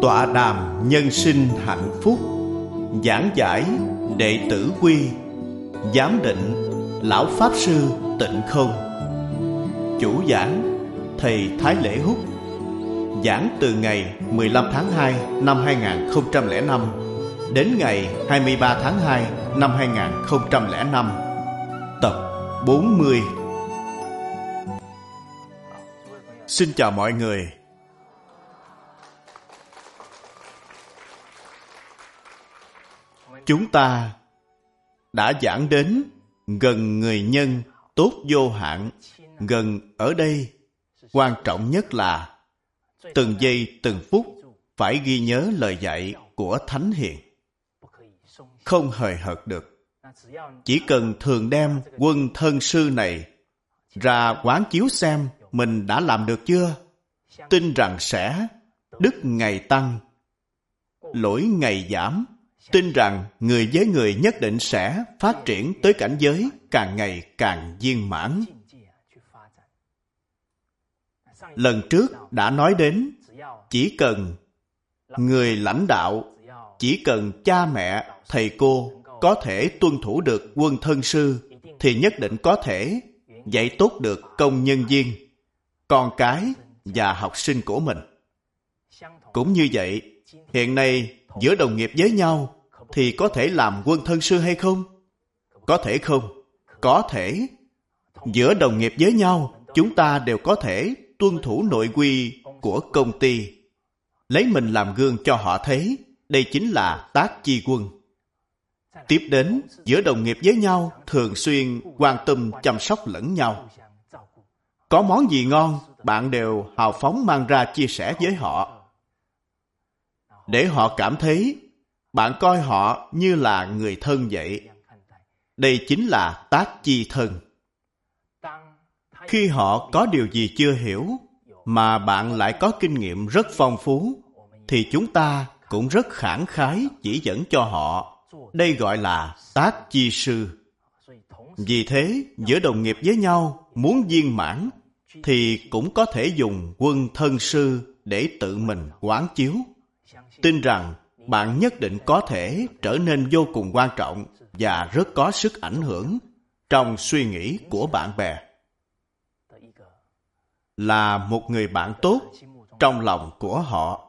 Tọa đàm nhân sinh hạnh phúc. Giảng giải đệ tử quy. Giám định Lão Pháp Sư Tịnh Không. Chủ giảng Thầy Thái Lễ Húc. Giảng từ ngày 15 tháng 2 năm 2005 đến ngày 23 tháng 2 năm 2005. Tập 40. Xin chào mọi người. Chúng ta đã giảng đến gần người nhân tốt vô hạn. Gần ở đây quan trọng nhất là từng giây từng phút phải ghi nhớ lời dạy của Thánh Hiền, không hời hợt được. Chỉ cần thường đem quân thân sư này ra quán chiếu xem mình đã làm được chưa, tin rằng sẽ đức ngày tăng, lỗi ngày giảm. Tin rằng người với người nhất định sẽ phát triển tới cảnh giới càng ngày càng viên mãn. Lần trước đã nói đến, chỉ cần người lãnh đạo, chỉ cần cha mẹ, thầy cô có thể tuân thủ được quân thân sư thì nhất định có thể dạy tốt được công nhân viên, con cái và học sinh của mình. Cũng như vậy, hiện nay giữa đồng nghiệp với nhau thì có thể làm quân thân sư hay không? Có thể không? Có thể. Giữa đồng nghiệp với nhau, chúng ta đều có thể tuân thủ nội quy của công ty. Lấy mình làm gương cho họ thấy, đây chính là tác chi quân. Tiếp đến, giữa đồng nghiệp với nhau, thường xuyên quan tâm chăm sóc lẫn nhau. Có món gì ngon, bạn đều hào phóng mang ra chia sẻ với họ. Để họ cảm thấy bạn coi họ như là người thân vậy. Đây chính là tác chi thân. Khi họ có điều gì chưa hiểu, mà bạn lại có kinh nghiệm rất phong phú, thì chúng ta cũng rất khẳng khái chỉ dẫn cho họ. Đây gọi là tác chi sư. Vì thế, giữa đồng nghiệp với nhau, muốn viên mãn, thì cũng có thể dùng quân thân sư để tự mình quán chiếu. Tin rằng bạn nhất định có thể trở nên vô cùng quan trọng và rất có sức ảnh hưởng trong suy nghĩ của bạn bè. Là một người bạn tốt trong lòng của họ.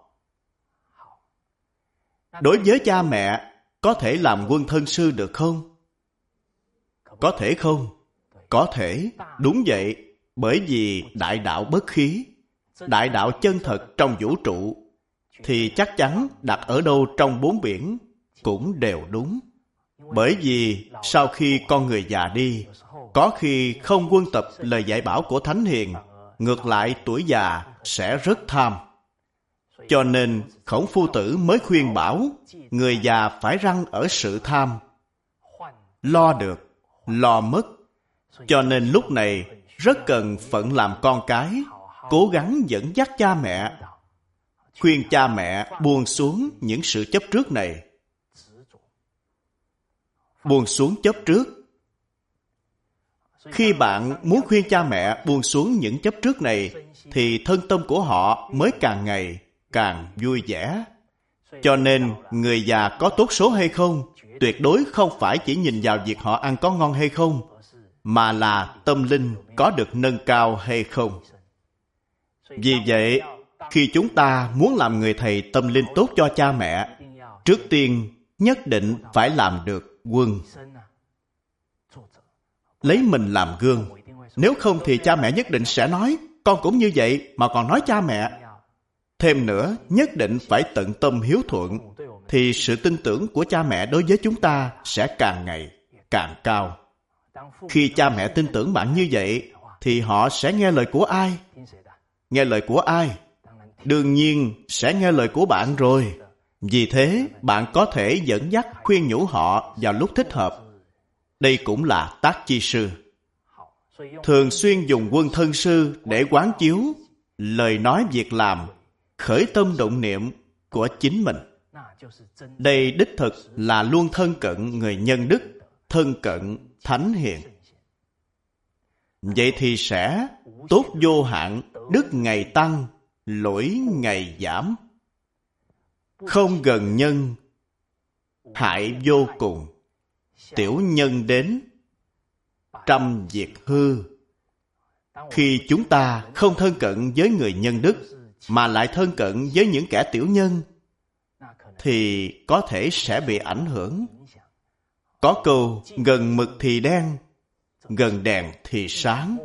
Đối với cha mẹ, có thể làm quân thân sư được không? Có thể không? Có thể, đúng vậy, bởi vì đại đạo bất khí, đại đạo chân thật trong vũ trụ, thì chắc chắn đặt ở đâu trong bốn biển cũng đều đúng. Bởi vì sau khi con người già đi, có khi không quân tập lời dạy bảo của Thánh Hiền, ngược lại tuổi già sẽ rất tham. Cho nên Khổng Phu Tử mới khuyên bảo người già phải răng ở sự tham. Lo được, lo mất. Cho nên lúc này rất cần phận làm con cái, cố gắng dẫn dắt cha mẹ, khuyên cha mẹ buông xuống những sự chấp trước này. Buông xuống chấp trước. Khi bạn muốn khuyên cha mẹ buông xuống những chấp trước này, thì thân tâm của họ mới càng ngày càng vui vẻ. Cho nên, người già có tốt số hay không, tuyệt đối không phải chỉ nhìn vào việc họ ăn có ngon hay không, mà là tâm linh có được nâng cao hay không. Vì vậy, khi chúng ta muốn làm người thầy tâm linh tốt cho cha mẹ, trước tiên nhất định phải làm được quân. Lấy mình làm gương. Nếu không thì cha mẹ nhất định sẽ nói, con cũng như vậy mà còn nói cha mẹ. Thêm nữa, nhất định phải tận tâm hiếu thuận, thì sự tin tưởng của cha mẹ đối với chúng ta sẽ càng ngày càng cao. Khi cha mẹ tin tưởng bạn như vậy, thì họ sẽ nghe lời của ai? Nghe lời của ai? Đương nhiên sẽ nghe lời của bạn rồi. Vì thế, bạn có thể dẫn dắt khuyên nhủ họ vào lúc thích hợp. Đây cũng là tác chi sư. Thường xuyên dùng quân thân sư để quán chiếu lời nói việc làm, khởi tâm động niệm của chính mình. Đây đích thực là luôn thân cận người nhân đức, thân cận Thánh Hiền. Vậy thì sẽ tốt vô hạn, đức ngày tăng, lỗi ngày giảm. Không gần nhân, hại vô cùng. Tiểu nhân đến, trăm diệt hư. Khi chúng ta không thân cận với người nhân đức, mà lại thân cận với những kẻ tiểu nhân, thì có thể sẽ bị ảnh hưởng. Có câu, gần mực thì đen, gần đèn thì sáng.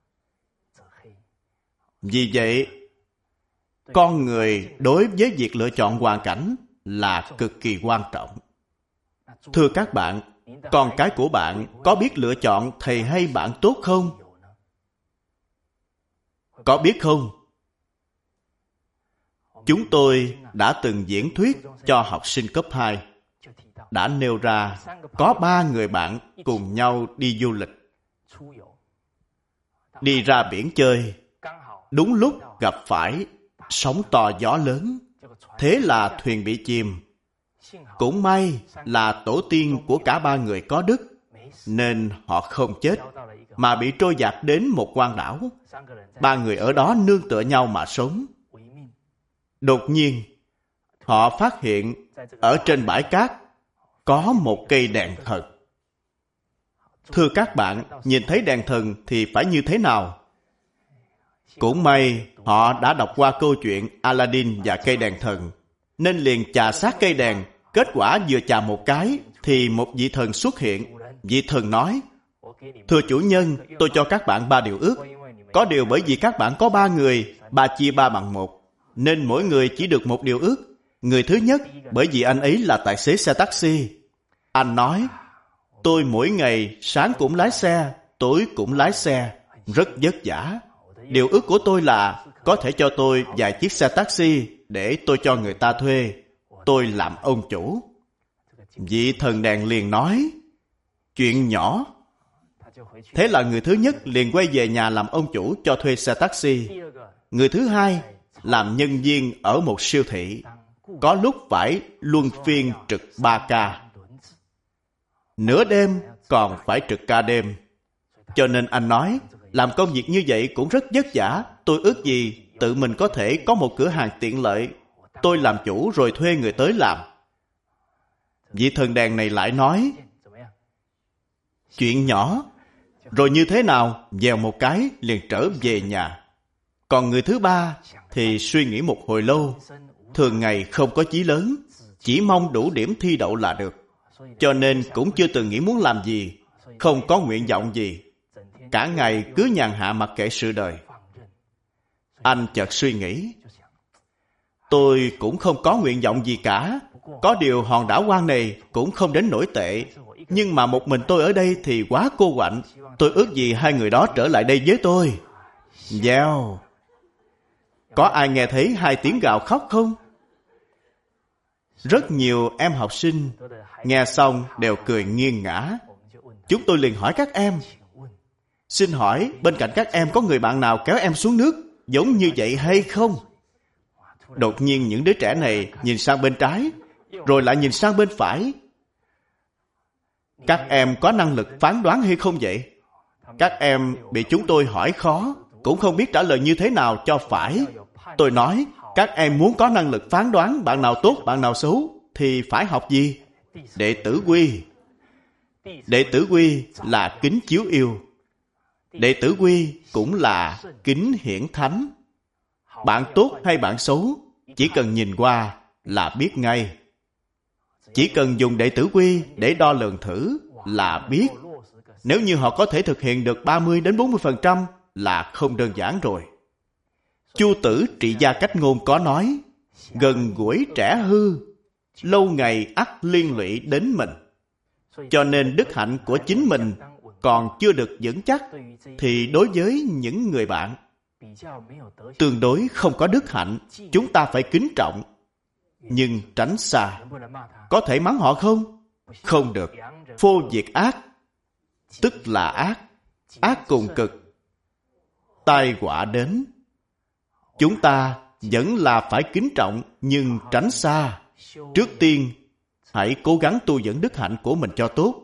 Vì vậy, con người đối với việc lựa chọn hoàn cảnh là cực kỳ quan trọng. Thưa các bạn, con cái của bạn có biết lựa chọn thầy hay bạn tốt không? Có biết không? Chúng tôi đã từng diễn thuyết cho học sinh cấp 2, đã nêu ra có 3 người bạn cùng nhau đi du lịch. Đi ra biển chơi, đúng lúc gặp phải sóng to gió lớn, thế là thuyền bị chìm. Cũng may là tổ tiên của cả 3 người có đức, nên họ không chết, mà bị trôi dạt đến một quan đảo. 3 người ở đó nương tựa nhau mà sống. Đột nhiên, họ phát hiện ở trên bãi cát có một cây đèn thần. Thưa các bạn, nhìn thấy đèn thần thì phải như thế nào? Cũng may họ đã đọc qua câu chuyện Aladdin và cây đèn thần, nên liền chà sát cây đèn. Kết quả vừa chà một cái thì một vị thần xuất hiện. Vị thần nói, thưa chủ nhân, tôi cho các bạn 3 điều ước. Có điều bởi vì các bạn có 3 người, 3 chia 3 bằng 1, nên mỗi người chỉ được 1 điều ước. Người thứ nhất, bởi vì anh ấy là tài xế xe taxi. Anh nói, tôi mỗi ngày sáng cũng lái xe, tối cũng lái xe, rất vất vả. Điều ước của tôi là có thể cho tôi vài chiếc xe taxi để tôi cho người ta thuê. Tôi làm ông chủ. Vị thần đèn liền nói, chuyện nhỏ. Thế là người thứ nhất liền quay về nhà làm ông chủ cho thuê xe taxi. Người thứ hai làm nhân viên ở một siêu thị, có lúc phải luân phiên trực 3 ca. Nửa đêm còn phải trực ca đêm. Cho nên anh nói, làm công việc như vậy cũng rất vất vả. Tôi ước gì tự mình có thể có một cửa hàng tiện lợi. Tôi làm chủ rồi thuê người tới làm. Vị thần đèn này lại nói, chuyện nhỏ. Rồi như thế nào, vèo một cái liền trở về nhà. Còn người thứ ba thì suy nghĩ một hồi lâu, thường ngày không có chí lớn, chỉ mong đủ điểm thi đậu là được. Cho nên cũng chưa từng nghĩ muốn làm gì, không có nguyện vọng gì. Cả ngày cứ nhàn hạ mặc kệ sự đời. Anh chợt suy nghĩ, tôi cũng không có nguyện vọng gì cả. Có điều hòn đảo hoang này cũng không đến nổi tệ. Nhưng mà một mình tôi ở đây thì quá cô quạnh. Tôi ước gì 2 người đó trở lại đây với tôi. Dèo. Có ai nghe thấy 2 tiếng gào khóc không? Rất nhiều em học sinh nghe xong đều cười nghiêng ngã. Chúng tôi liền hỏi các em, xin hỏi bên cạnh các em có người bạn nào kéo em xuống nước giống như vậy hay không? Đột nhiên những đứa trẻ này nhìn sang bên trái, rồi lại nhìn sang bên phải. Các em có năng lực phán đoán hay không vậy? Các em bị chúng tôi hỏi khó, cũng không biết trả lời như thế nào cho phải. Tôi nói, các em muốn có năng lực phán đoán bạn nào tốt, bạn nào xấu, thì phải học gì? Đệ tử quy. Đệ tử quy là kính chiếu yêu. Đệ tử quy cũng là kính hiển thánh. Bạn tốt hay bạn xấu, chỉ cần nhìn qua là biết ngay. Chỉ cần dùng đệ tử quy để đo lường thử là biết. Nếu như họ có thể thực hiện được 30-40% là không đơn giản rồi. Chu Tử Trị Gia Cách Ngôn có nói, gần gũi trẻ hư, lâu ngày ắt liên lụy đến mình. Cho nên đức hạnh của chính mình còn chưa được vững chắc, thì đối với những người bạn tương đối không có đức hạnh, chúng ta phải kính trọng, nhưng tránh xa. Có thể mắng họ không? Không được. Phô diệt ác, tức là ác. Ác cùng cực, tai họa đến. Chúng ta vẫn là phải kính trọng, nhưng tránh xa. Trước tiên, hãy cố gắng tu dưỡng đức hạnh của mình cho tốt.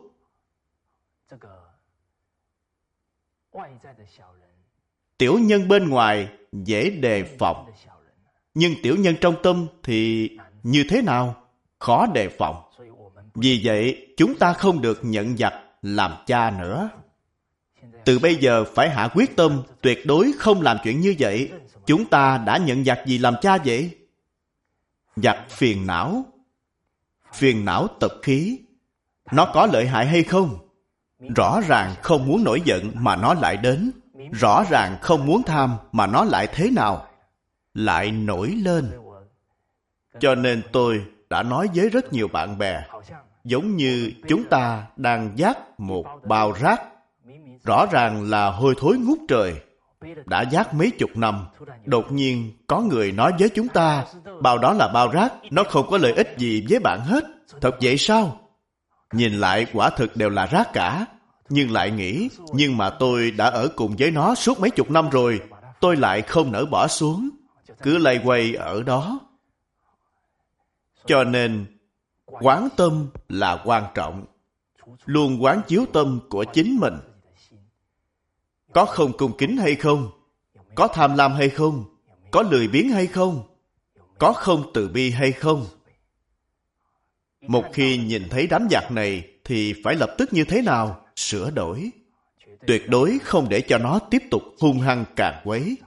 Tiểu nhân bên ngoài dễ đề phòng, nhưng tiểu nhân trong tâm thì như thế nào? Khó đề phòng. Vì vậy, chúng ta không được nhận giặc làm cha nữa. Từ bây giờ phải hạ quyết tâm tuyệt đối không làm chuyện như vậy. Chúng ta đã nhận giặc gì làm cha vậy? Giặc phiền não. Phiền não tập khí. Nó có lợi hại hay không? Rõ ràng không muốn nổi giận mà nó lại đến. Rõ ràng không muốn tham mà nó lại thế nào? Lại nổi lên. Cho nên tôi đã nói với rất nhiều bạn bè, giống như chúng ta đang vác một bao rác. Rõ ràng là hôi thối ngút trời. Đã vác mấy chục năm, đột nhiên có người nói với chúng ta, bao đó là bao rác, nó không có lợi ích gì với bạn hết. Thật vậy sao? Nhìn lại quả thực đều là rác cả. Nhưng lại nghĩ, nhưng mà tôi đã ở cùng với nó suốt mấy chục năm rồi, tôi lại không nỡ bỏ xuống, cứ lay quay ở đó. Cho nên, quán tâm là quan trọng. Luôn quán chiếu tâm của chính mình. Có không cung kính hay không? Có tham lam hay không? Có lười biếng hay không? Có không từ bi hay không? Một khi nhìn thấy đám giặc này thì phải lập tức như thế nào? Sửa đổi. Tuyệt đối không để cho nó tiếp tục hung hăng càn quấy.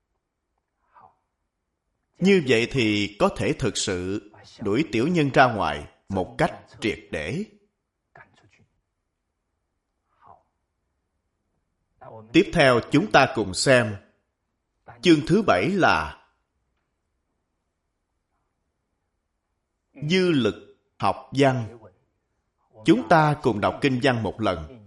Như vậy thì có thể thực sự đuổi tiểu nhân ra ngoài một cách triệt để. Tiếp theo chúng ta cùng xem chương thứ 7 là dư lực học văn. Chúng ta cùng đọc kinh văn một lần.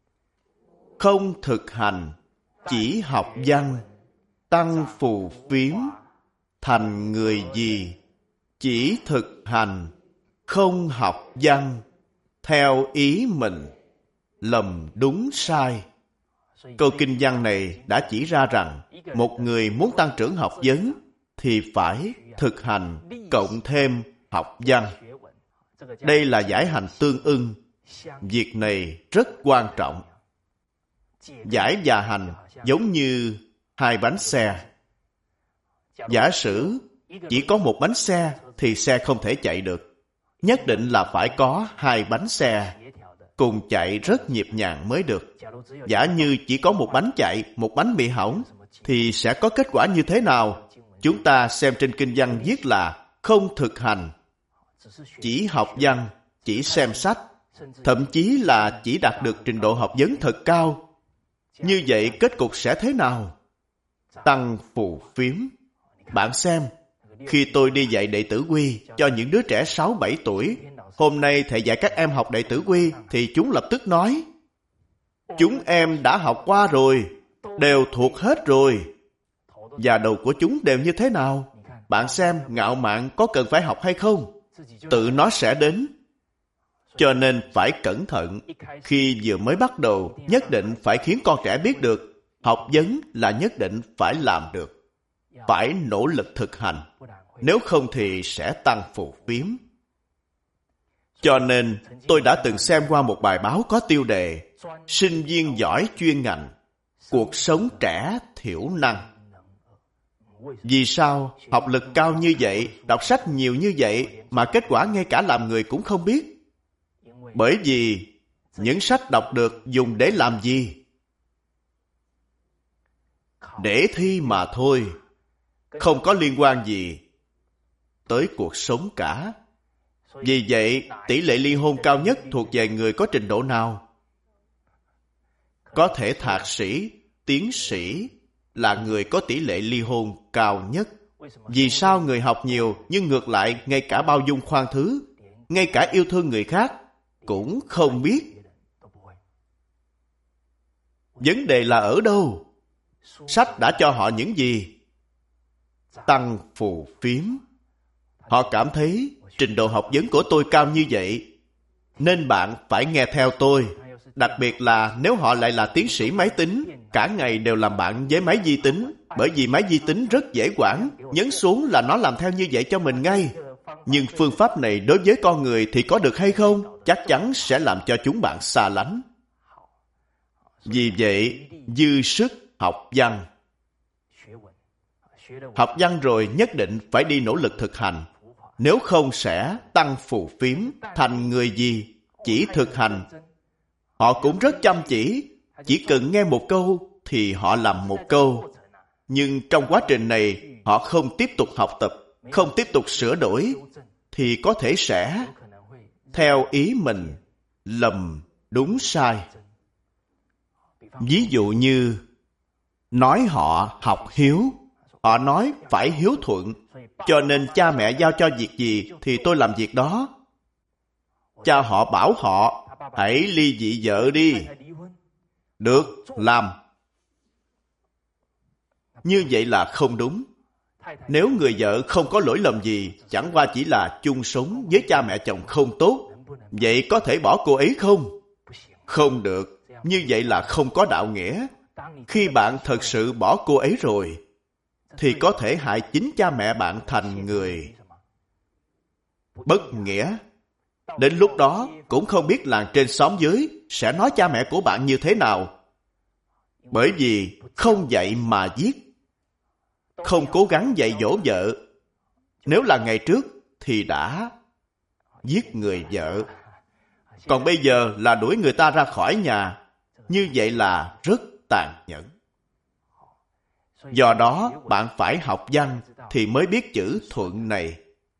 Không thực hành, chỉ học văn, tăng phù phiếm, thành người gì? Chỉ thực hành, không học văn, theo ý mình, lầm đúng sai. Câu kinh văn này đã chỉ ra rằng một người muốn tăng trưởng học vấn thì phải thực hành cộng thêm học văn. Đây là giải hành tương ưng. Việc này rất quan trọng. Giải và hành giống như hai bánh xe. Giả sử chỉ có một bánh xe thì xe không thể chạy được. Nhất định là phải có hai bánh xe cùng chạy rất nhịp nhàng mới được. Giả như chỉ có một bánh chạy, một bánh bị hỏng, thì sẽ có kết quả như thế nào? Chúng ta xem trên kinh văn viết là không thực hành, chỉ học văn, chỉ xem sách, thậm chí là chỉ đạt được trình độ học vấn thật cao. Như vậy kết cục sẽ thế nào? Tăng phù phiếm. Bạn xem, khi tôi đi dạy đệ tử quy cho những đứa trẻ 6-7 tuổi, hôm nay thầy dạy các em học đệ tử quy, thì chúng lập tức nói, chúng em đã học qua rồi, đều thuộc hết rồi. Và đầu của chúng đều như thế nào? Bạn xem, ngạo mạn có cần phải học hay không? Tự nó sẽ đến. Cho nên phải cẩn thận. Khi vừa mới bắt đầu, nhất định phải khiến con trẻ biết được, học vấn là nhất định phải làm được. Phải nỗ lực thực hành. Nếu không thì sẽ tăng phù phiếm. Cho nên, tôi đã từng xem qua một bài báo có tiêu đề Sinh viên giỏi chuyên ngành, cuộc sống trẻ thiểu năng. Vì sao học lực cao như vậy, đọc sách nhiều như vậy mà kết quả ngay cả làm người cũng không biết? Bởi vì những sách đọc được dùng để làm gì? Để thi mà thôi, không có liên quan gì tới cuộc sống cả. Vì vậy, tỷ lệ ly hôn cao nhất thuộc về người có trình độ nào? Có thể thạc sĩ, tiến sĩ là người có tỷ lệ ly hôn cao nhất. Vì sao người học nhiều nhưng ngược lại ngay cả bao dung khoan thứ, ngay cả yêu thương người khác cũng không biết? Vấn đề là ở đâu? Sách đã cho họ những gì? Tăng phù phiếm. Họ cảm thấy trình độ học vấn của tôi cao như vậy, nên bạn phải nghe theo tôi. Đặc biệt là nếu họ lại là tiến sĩ máy tính, cả ngày đều làm bạn với máy vi tính, bởi vì máy vi tính rất dễ quản, nhấn xuống là nó làm theo như vậy cho mình ngay. Nhưng phương pháp này đối với con người thì có được hay không? Chắc chắn sẽ làm cho chúng bạn xa lánh. Vì vậy, dư sức học văn. Học văn rồi nhất định phải đi nỗ lực thực hành. Nếu không sẽ tăng phù phiếm thành người gì chỉ thực hành. Họ cũng rất chăm chỉ cần nghe một câu thì họ làm một câu. Nhưng trong quá trình này họ không tiếp tục học tập, không tiếp tục sửa đổi, thì có thể sẽ theo ý mình lầm đúng sai. Ví dụ như nói họ học hiếu, họ nói phải hiếu thuận, cho nên cha mẹ giao cho việc gì thì tôi làm việc đó. Cha họ bảo họ hãy ly dị vợ đi. Được, làm. Như vậy là không đúng. Nếu người vợ không có lỗi lầm gì, chẳng qua chỉ là chung sống với cha mẹ chồng không tốt, vậy có thể bỏ cô ấy không? Không được. Như vậy là không có đạo nghĩa. Khi bạn thật sự bỏ cô ấy rồi, thì có thể hại chính cha mẹ bạn thành người bất nghĩa. Đến lúc đó cũng không biết làng trên xóm dưới sẽ nói cha mẹ của bạn như thế nào. Bởi vì không dạy mà giết, không cố gắng dạy dỗ vợ. Nếu là ngày trước thì đã giết người vợ. Còn bây giờ là đuổi người ta ra khỏi nhà. Như vậy là rất tàn nhẫn. Do đó bạn phải học văn thì mới biết chữ thuận này.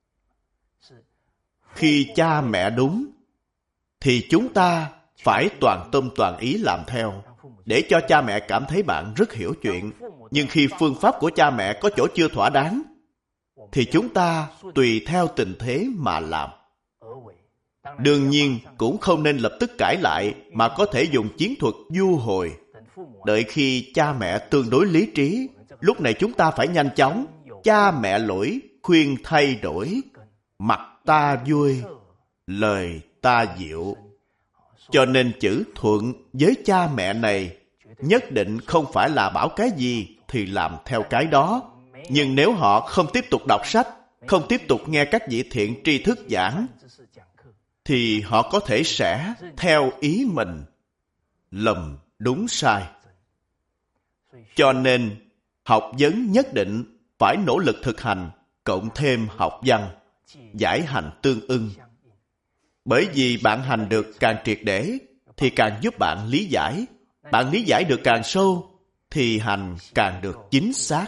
Khi cha mẹ đúng thì chúng ta phải toàn tâm toàn ý làm theo, để cho cha mẹ cảm thấy bạn rất hiểu chuyện. Nhưng khi phương pháp của cha mẹ có chỗ chưa thỏa đáng, thì chúng ta tùy theo tình thế mà làm. Đương nhiên cũng không nên lập tức cãi lại, mà có thể dùng chiến thuật du hồi. Đợi khi cha mẹ tương đối lý trí, lúc này chúng ta phải nhanh chóng. Cha mẹ lỗi, khuyên thay đổi. Mặt ta vui, lời ta dịu. Cho nên chữ thuận với cha mẹ này nhất định không phải là bảo cái gì thì làm theo cái đó. Nhưng nếu họ không tiếp tục đọc sách, không tiếp tục nghe các vị thiện tri thức giảng, thì họ có thể sẽ theo ý mình lầm đúng sai. Cho nên học vấn nhất định phải nỗ lực thực hành, cộng thêm học văn, giải hành tương ưng. Bởi vì bạn hành được càng triệt để thì càng giúp bạn lý giải. Bạn lý giải được càng sâu thì hành càng được chính xác.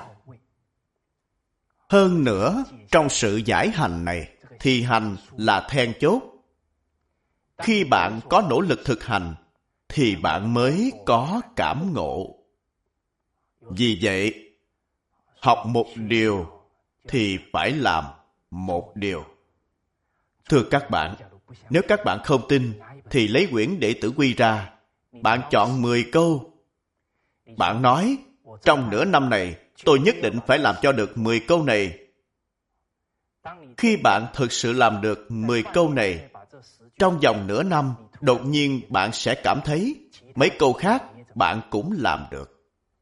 Hơn nữa, trong sự giải hành này thì hành là then chốt. Khi bạn có nỗ lực thực hành thì bạn mới có cảm ngộ. Vì vậy, học một điều thì phải làm một điều. Thưa các bạn, nếu các bạn không tin thì lấy quyển Đệ Tử Quy ra. Bạn chọn 10 câu. Bạn nói, trong nửa năm này tôi nhất định phải làm cho được 10 câu này. Khi bạn thực sự làm được 10 câu này, trong vòng nửa năm, đột nhiên bạn sẽ cảm thấy mấy câu khác bạn cũng làm được.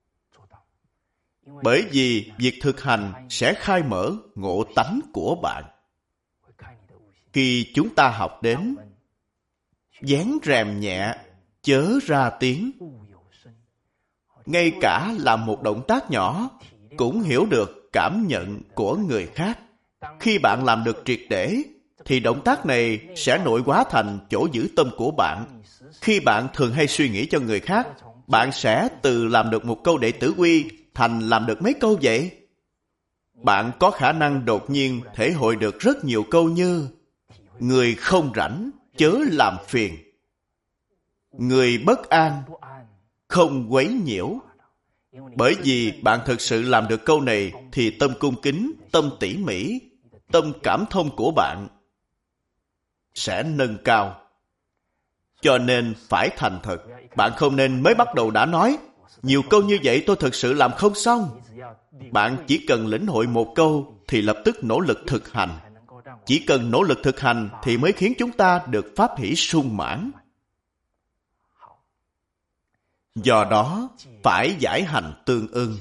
Bởi vì việc thực hành sẽ khai mở ngộ tánh của bạn. Khi chúng ta học đến vén rèm nhẹ, chớ ra tiếng. Ngay cả làm một động tác nhỏ cũng hiểu được cảm nhận của người khác. Khi bạn làm được triệt để, thì động tác này sẽ nội hóa thành chỗ giữ tâm của bạn. Khi bạn thường hay suy nghĩ cho người khác, bạn sẽ từ làm được một câu Đệ Tử Quy thành làm được mấy câu vậy. Bạn có khả năng đột nhiên thể hội được rất nhiều câu như: người không rảnh, chớ làm phiền. Người bất an, không quấy nhiễu. Bởi vì bạn thực sự làm được câu này thì tâm cung kính, tâm tỉ mỉ, tâm cảm thông của bạn sẽ nâng cao. Cho nên phải thành thật. Bạn không nên mới bắt đầu đã nói nhiều câu như vậy tôi thực sự làm không xong. Bạn chỉ cần lĩnh hội một câu thì lập tức nỗ lực thực hành. Chỉ cần nỗ lực thực hành thì mới khiến chúng ta được pháp hỷ sung mãn. Do đó, phải giải hành tương ưng.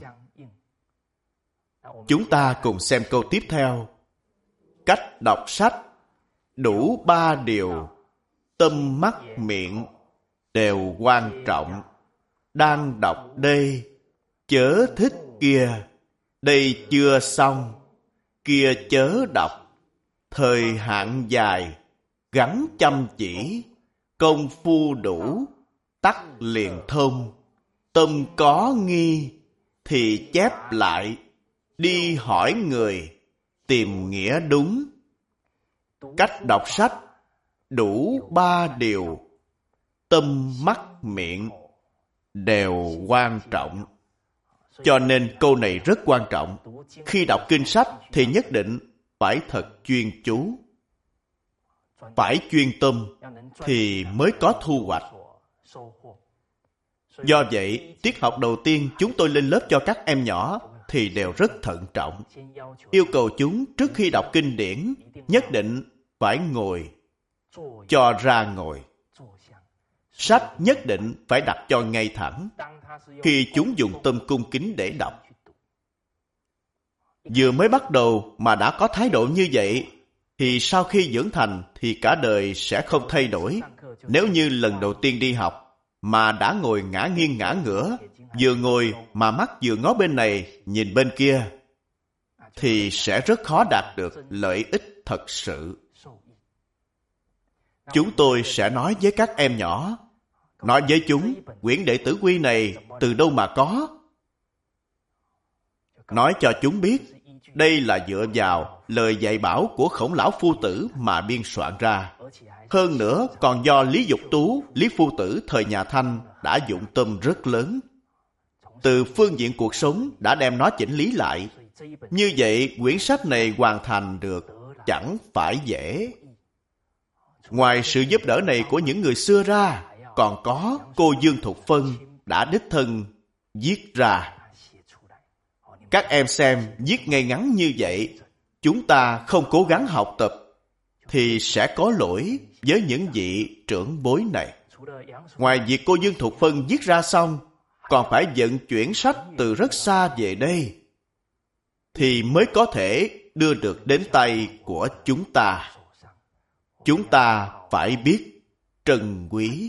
Chúng ta cùng xem câu tiếp theo. Cách đọc sách đủ 3 điều, tâm mắt miệng đều quan trọng. Đang đọc đây, chớ thích kia. Đây chưa xong, kia chớ đọc. thời hạn dài, gắn chăm chỉ, công phu đủ, tắc liền thông. Tâm có nghi, thì chép lại, đi hỏi người, tìm nghĩa đúng. Cách đọc sách, đủ 3 điều, tâm mắt miệng đều quan trọng. Cho nên câu này rất quan trọng. Khi đọc kinh sách thì nhất định phải thật chuyên chú, phải chuyên tâm thì mới có thu hoạch. Do vậy, tiết học đầu tiên chúng tôi lên lớp cho các em nhỏ thì đều rất thận trọng. Yêu cầu chúng trước khi đọc kinh điển nhất định phải ngồi, cho ra ngồi. Sách nhất định phải đặt cho ngay thẳng. Khi chúng dùng tâm cung kính để đọc, vừa mới bắt đầu mà đã có thái độ như vậy, thì sau khi dưỡng thành thì cả đời sẽ không thay đổi. Nếu như lần đầu tiên đi học mà đã ngồi ngả nghiêng ngả ngửa, vừa ngồi mà mắt vừa ngó bên này nhìn bên kia, thì sẽ rất khó đạt được lợi ích thật sự. Chúng tôi sẽ nói với các em nhỏ, nói với chúng, quyển Đệ Tử Quy này từ đâu mà có? Nói cho chúng biết, đây là dựa vào lời dạy bảo của Khổng Lão Phu Tử mà biên soạn ra. Hơn nữa còn do Lý Dục Tú, Lý Phu Tử thời nhà Thanh đã dụng tâm rất lớn. Từ phương diện cuộc sống đã đem nó chỉnh lý lại. Như vậy, quyển sách này hoàn thành được chẳng phải dễ. Ngoài sự giúp đỡ này của những người xưa ra, còn có cô Dương Thục Phân đã đích thân viết ra. Các em xem, viết ngay ngắn như vậy, chúng ta không cố gắng học tập thì sẽ có lỗi với những vị trưởng bối này. Ngoài việc cô Dương Thục Phân viết ra xong, còn phải vận chuyển sách từ rất xa về đây, thì mới có thể đưa được đến tay của chúng ta. Chúng ta phải biết trân quý.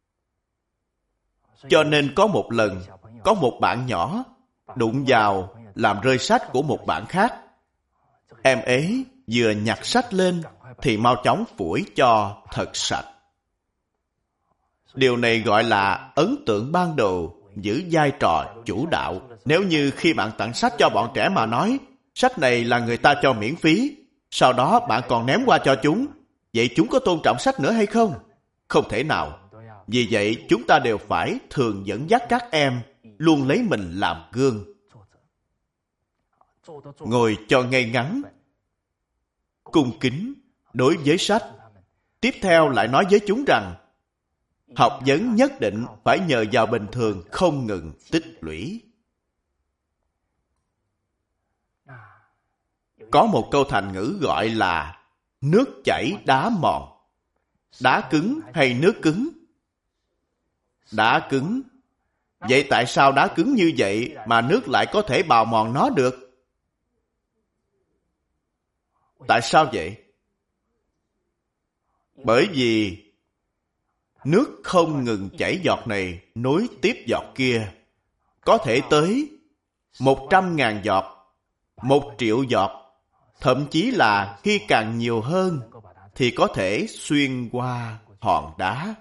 Cho nên có một lần, có một bạn nhỏ đụng vào làm rơi sách của một bạn khác. Em ấy vừa nhặt sách lên thì mau chóng phủi cho thật sạch. Điều này gọi là ấn tượng ban đầu, giữ vai trò chủ đạo. Nếu như khi bạn tặng sách cho bọn trẻ mà nói, sách này là người ta cho miễn phí, sau đó bạn còn ném qua cho chúng, vậy chúng có tôn trọng sách nữa hay không? Không thể nào. Vì vậy, chúng ta đều phải thường dẫn dắt các em luôn lấy mình làm gương. Ngồi cho ngay ngắn, cung kính đối với sách. Tiếp theo lại nói với chúng rằng, học vấn nhất định phải nhờ vào bình thường không ngừng tích lũy. Có một câu thành ngữ gọi là nước chảy đá mòn. Đá cứng hay nước cứng? Đá cứng. Vậy tại sao đá cứng như vậy mà nước lại có thể bào mòn nó được? Tại sao vậy? Bởi vì nước không ngừng chảy giọt này nối tiếp giọt kia. Có thể tới 100.000 giọt, 1 triệu giọt, thậm chí là khi càng nhiều hơn thì có thể xuyên qua hòn đá,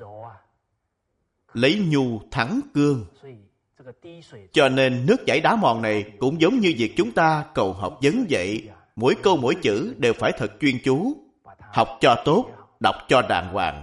lấy nhu thắng cương. Cho nên nước chảy đá mòn này cũng giống như việc chúng ta cầu học vấn vậy. Mỗi câu mỗi chữ đều phải thật chuyên chú, học cho tốt, đọc cho đàng hoàng.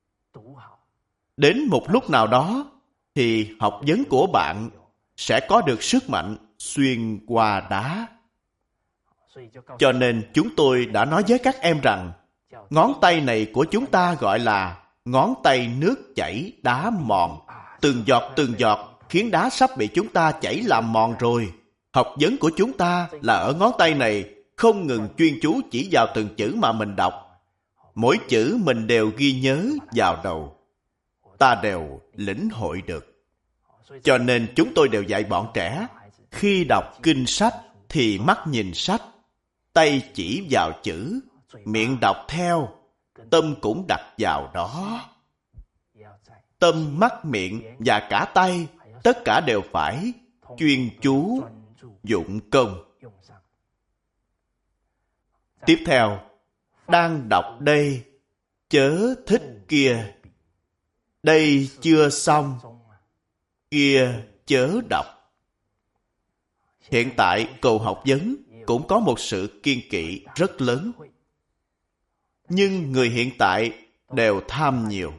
Đến một lúc nào đó thì học vấn của bạn sẽ có được sức mạnh xuyên qua đá. Cho nên chúng tôi đã nói với các em rằng ngón tay này của chúng ta gọi là ngón tay nước chảy đá mòn. Từng giọt khiến đá sắp bị chúng ta chảy làm mòn rồi. Học vấn của chúng ta là ở ngón tay này, không ngừng chuyên chú chỉ vào từng chữ mà mình đọc. Mỗi chữ mình đều ghi nhớ vào đầu, ta đều lĩnh hội được. Cho nên chúng tôi đều dạy bọn trẻ, khi đọc kinh sách thì mắt nhìn sách, tay chỉ vào chữ, miệng đọc theo, tâm cũng đặt vào đó. Tâm, mắt, miệng và cả tay, tất cả đều phải chuyên chú, dụng công. Tiếp theo, đang đọc đây, chớ thích kia. Đây chưa xong, kia chớ đọc. Hiện tại cầu học vấn cũng có một sự kiêng kỵ rất lớn. Nhưng người hiện tại đều tham nhiều.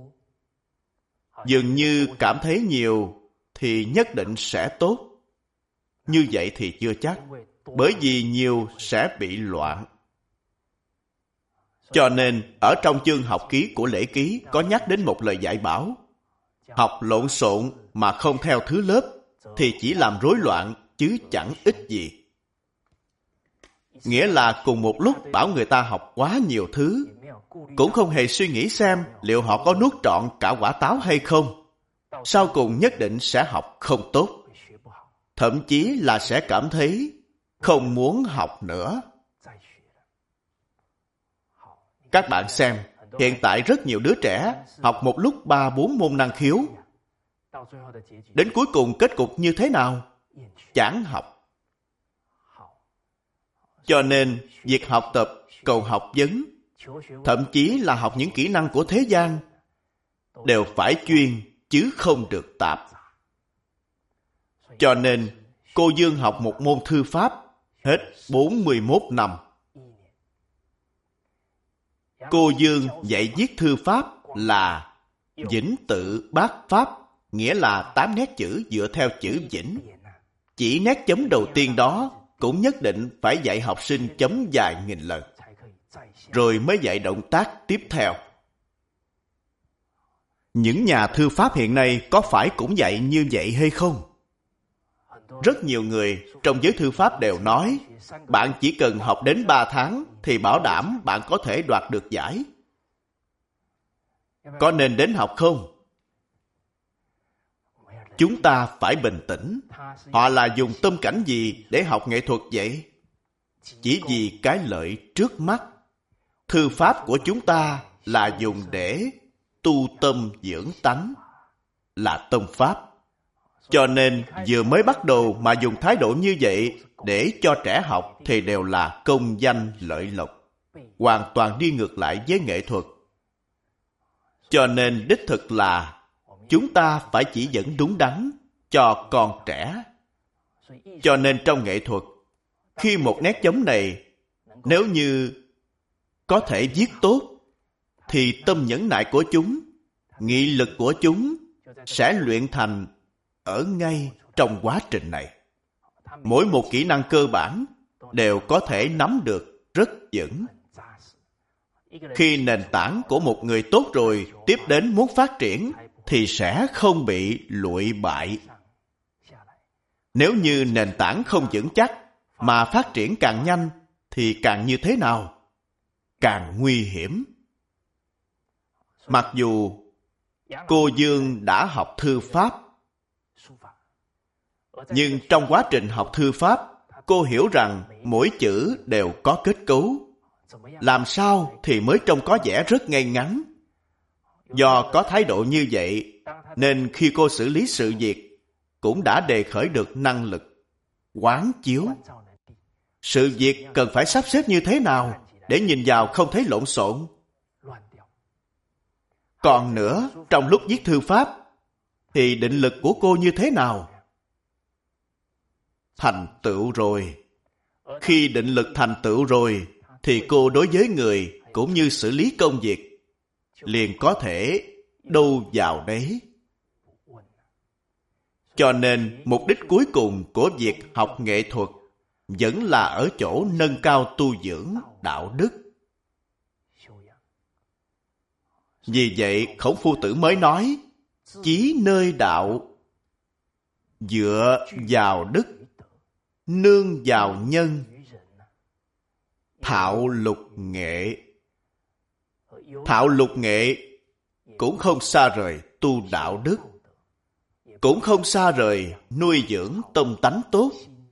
Dường như cảm thấy nhiều thì nhất định sẽ tốt. Như vậy thì chưa chắc, bởi vì nhiều sẽ bị loạn. Cho nên, ở trong chương học ký của Lễ Ký có nhắc đến một lời dạy bảo. Học lộn xộn mà không theo thứ lớp thì chỉ làm rối loạn chứ chẳng ích gì. Nghĩa là cùng một lúc bảo người ta học quá nhiều thứ, cũng không hề suy nghĩ xem liệu họ có nuốt trọn cả quả táo hay không. Sau cùng nhất định sẽ học không tốt. Thậm chí là sẽ cảm thấy không muốn học nữa. Các bạn xem, hiện tại rất nhiều đứa trẻ học một lúc 3-4 môn năng khiếu. Đến cuối cùng kết cục như thế nào? Chẳng học. Cho nên, việc học tập, cầu học vấn, thậm chí là học những kỹ năng của thế gian, đều phải chuyên, chứ không được tạp. Cho nên, cô Dương học một môn thư pháp, hết 41 năm. Cô Dương dạy viết thư pháp là vĩnh tự bát pháp, nghĩa là 8 nét chữ dựa theo chữ vĩnh. Chỉ nét chấm đầu tiên đó cũng nhất định phải dạy học sinh chấm vài nghìn lần, rồi mới dạy động tác tiếp theo. Những nhà thư pháp hiện nay có phải cũng dạy như vậy hay không? Rất nhiều người trong giới thư pháp đều nói, bạn chỉ cần học đến 3 tháng thì bảo đảm bạn có thể đoạt được giải. Có nên đến học không? Chúng ta phải bình tĩnh. Họ là dùng tâm cảnh gì để học nghệ thuật vậy? Chỉ vì cái lợi trước mắt. Thư pháp của chúng ta là dùng để tu tâm dưỡng tánh, là tâm pháp. Cho nên vừa mới bắt đầu mà dùng thái độ như vậy để cho trẻ học thì đều là công danh lợi lộc, hoàn toàn đi ngược lại với nghệ thuật. Cho nên đích thực là chúng ta phải chỉ dẫn đúng đắn cho con trẻ. Cho nên trong nghệ thuật, khi một nét chấm này nếu như có thể viết tốt, thì tâm nhẫn nại của chúng, nghị lực của chúng sẽ luyện thành ở ngay trong quá trình này. Mỗi một kỹ năng cơ bản đều có thể nắm được rất vững. Khi nền tảng của một người tốt rồi, tiếp đến muốn phát triển thì sẽ không bị lụi bại. Nếu như nền tảng không vững chắc mà phát triển càng nhanh thì càng như thế nào? Càng nguy hiểm. Mặc dù cô Dương đã học thư pháp, nhưng trong quá trình học thư pháp, cô hiểu rằng mỗi chữ đều có kết cấu. Làm sao thì mới trông có vẻ rất ngay ngắn. Do có thái độ như vậy, nên khi cô xử lý sự việc, cũng đã đề khởi được năng lực quán chiếu. Sự việc cần phải sắp xếp như thế nào để nhìn vào không thấy lộn xộn. Còn nữa, trong lúc viết thư pháp, thì định lực của cô như thế nào? Thành tựu rồi. Khi định lực thành tựu rồi, thì cô đối với người cũng như xử lý công việc, liền có thể đâu vào đấy. Cho nên, mục đích cuối cùng của việc học nghệ thuật vẫn là ở chỗ nâng cao tu dưỡng đạo đức. Vì vậy, Khổng Phu Tử mới nói, chí nơi đạo, dựa vào đức, nương vào nhân, thạo lục nghệ. Thạo lục nghệ cũng không xa rời tu đạo đức, cũng không xa rời nuôi dưỡng tâm tánh tốt.